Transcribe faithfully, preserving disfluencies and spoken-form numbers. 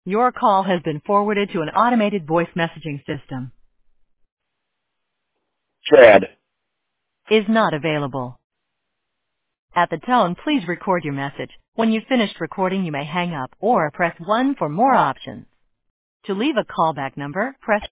Your call has been forwarded to an automated voice messaging system. Chad. Is not available. At the tone, please record your message. When you've finished recording, you may hang up or press one for more options. To leave a callback number, press